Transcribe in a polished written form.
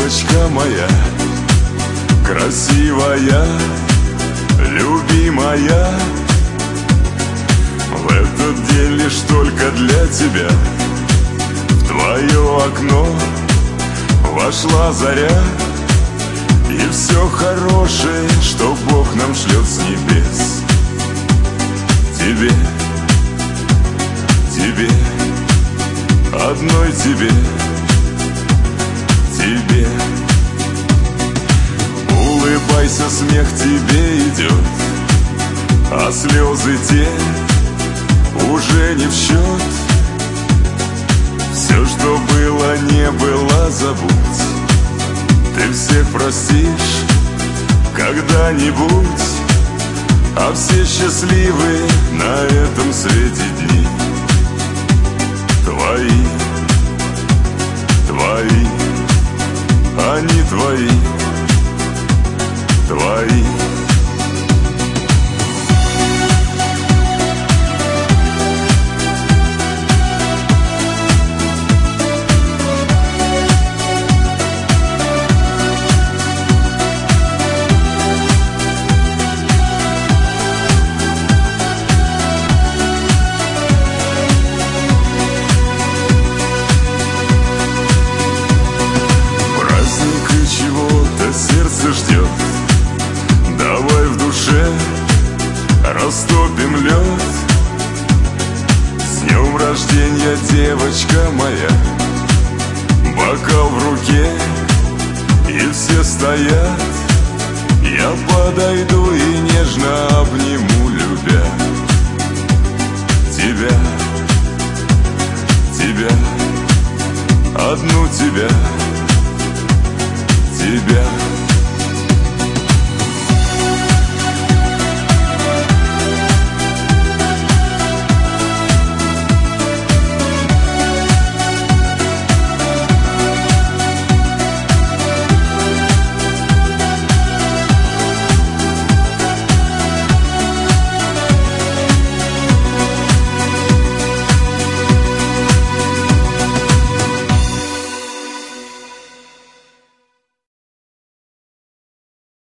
девочка моя, красивая, любимая. В этот день лишь только для тебя в твое окно вошла заря. И все хорошее, что Бог нам шлет с небес, тебе, тебе, одной тебе, тебе. Улыбайся, смех тебе идет, а слезы те уже не в счет. Все, что было, не было, забудь. Ты всех простишь когда-нибудь, а все счастливы на этом свете дни. Твои, твои, они твои, твои. Сердце ждет, давай в душе растопим лед. С днем рождения, девочка моя, бокал в руке, и все стоят. Я подойду и нежно обниму, любя тебя, тебя, одну тебя, тебя.